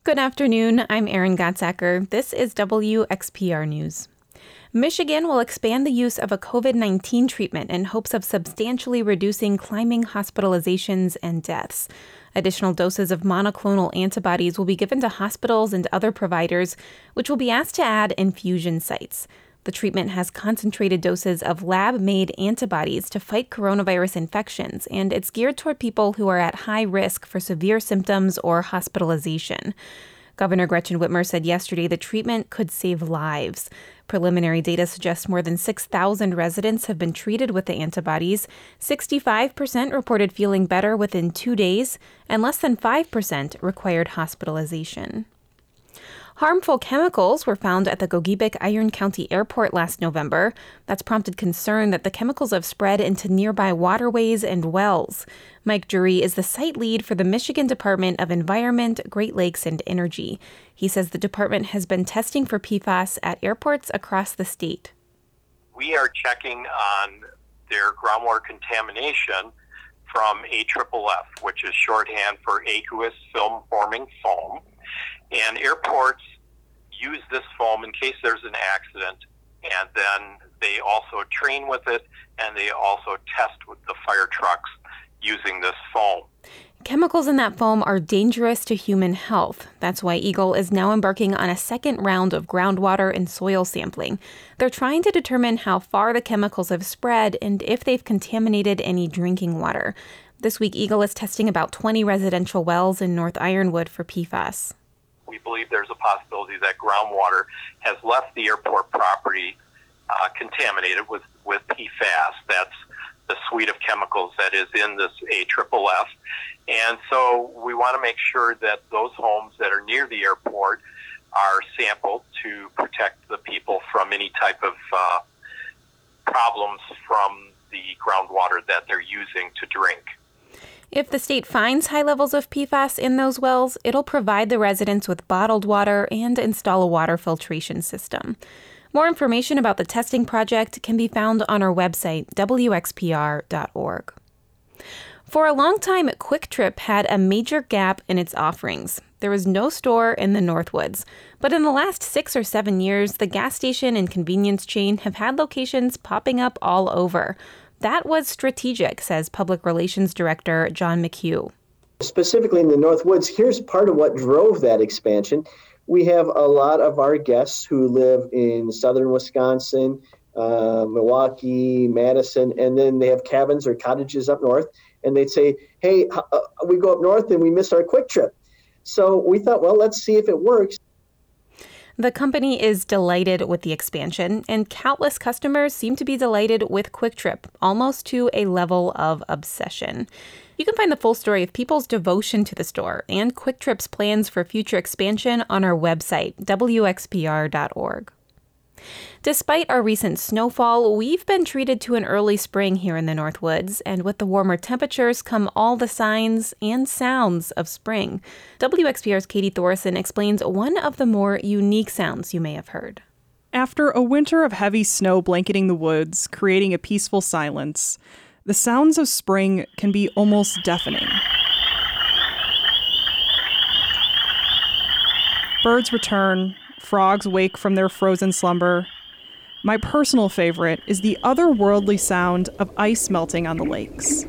Good afternoon. I'm Erin Gottsacker. This is WXPR News. Michigan will expand the use of a COVID-19 treatment in hopes of substantially reducing climbing hospitalizations and deaths. Additional doses of monoclonal antibodies will be given to hospitals and other providers, which will be asked to add infusion sites. The treatment has concentrated doses of lab-made antibodies to fight coronavirus infections, and it's geared toward people who are at high risk for severe symptoms or hospitalization. Governor Gretchen Whitmer said yesterday the treatment could save lives. Preliminary data suggests more than 6,000 residents have been treated with the antibodies. 65% reported feeling better within 2 days, and less than 5% required hospitalization. Harmful chemicals were found at the Gogebic-Iron County Airport last November. That's prompted concern that the chemicals have spread into nearby waterways and wells. Mike Jury is the site lead for the Michigan Department of Environment, Great Lakes, and Energy. He says the department has been testing for PFAS at airports across the state. We are checking on their groundwater contamination from AFFF, which is shorthand for aqueous film-forming foam. And airports use this foam in case there's an accident, and then they also train with it, and they also test with the fire trucks using this foam. Chemicals in that foam are dangerous to human health. That's why Eagle is now embarking on a second round of groundwater and soil sampling. They're trying to determine how far the chemicals have spread and if they've contaminated any drinking water. This week, Eagle is testing about 20 residential wells in North Ironwood for PFAS. We believe there's a possibility that groundwater has left the airport property contaminated with PFAS. That's the suite of chemicals that is in this AFFF. And so we want to make sure that those homes that are near the airport are sampled to protect the people from any type of problems from the groundwater that they're using to drink. If the state finds high levels of PFAS in those wells, it'll provide the residents with bottled water and install a water filtration system. More information about the testing project can be found on our website, wxpr.org. For a long time, Kwik Trip had a major gap in its offerings. There was no store in the Northwoods. But in the last 6 or 7 years, the gas station and convenience chain have had locations popping up all over. That was strategic, says Public Relations Director John McHugh. Specifically in the Northwoods, here's part of what drove that expansion. We have a lot of our guests who live in southern Wisconsin, Milwaukee, Madison, and then they have cabins or cottages up north. And they'd say, hey, we go up north and we miss our Kwik Trip. So we thought, well, let's see if it works. The company is delighted with the expansion, and countless customers seem to be delighted with Kwik Trip, almost to a level of obsession. You can find the full story of people's devotion to the store and Kwik Trip's plans for future expansion on our website, wxpr.org. Despite our recent snowfall, we've been treated to an early spring here in the Northwoods, and with the warmer temperatures come all the signs and sounds of spring. WXPR's Katie Thorson explains one of the more unique sounds you may have heard. After a winter of heavy snow blanketing the woods, creating a peaceful silence, the sounds of spring can be almost deafening. Birds return. Frogs wake from their frozen slumber. My personal favorite is the otherworldly sound of ice melting on the lakes.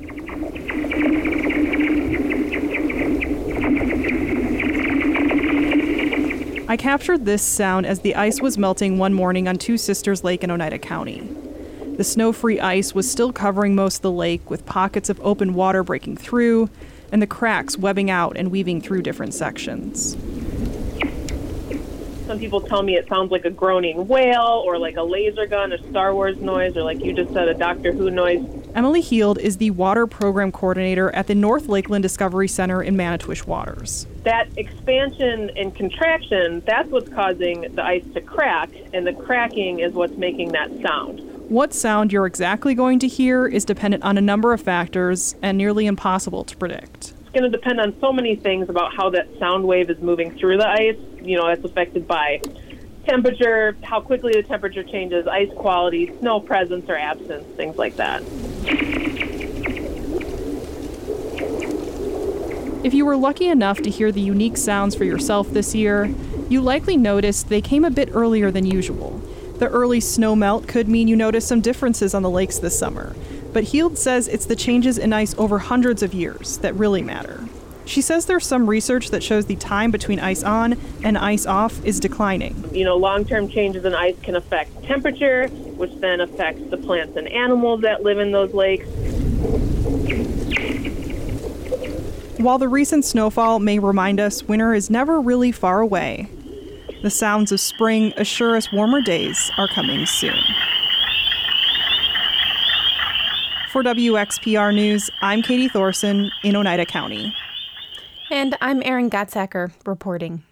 I captured this sound as the ice was melting one morning on Two Sisters Lake in Oneida County. The snow-free ice was still covering most of the lake, with pockets of open water breaking through and the cracks webbing out and weaving through different sections. Some people tell me it sounds like a groaning whale or like a laser gun, a Star Wars noise, or like you just said, a Doctor Who noise. Emily Heald is the water program coordinator at the North Lakeland Discovery Center in Manitowish Waters. That expansion and contraction, that's what's causing the ice to crack, and the cracking is what's making that sound. What sound you're exactly going to hear is dependent on a number of factors and nearly impossible to predict. It's going to depend on so many things about how that sound wave is moving through the ice. You know, that's affected by temperature, how quickly the temperature changes, ice quality, snow presence or absence, things like that. If you were lucky enough to hear the unique sounds for yourself this year, you likely noticed they came a bit earlier than usual. The early snow melt could mean you noticed some differences on the lakes this summer, but Heald says it's the changes in ice over hundreds of years that really matter. She says there's some research that shows the time between ice on and ice off is declining. Long-term changes in ice can affect temperature, which then affects the plants and animals that live in those lakes. While the recent snowfall may remind us winter is never really far away, the sounds of spring assure us warmer days are coming soon. For WXPR News, I'm Katie Thorson in Oneida County. And I'm Erin Gottsacker reporting.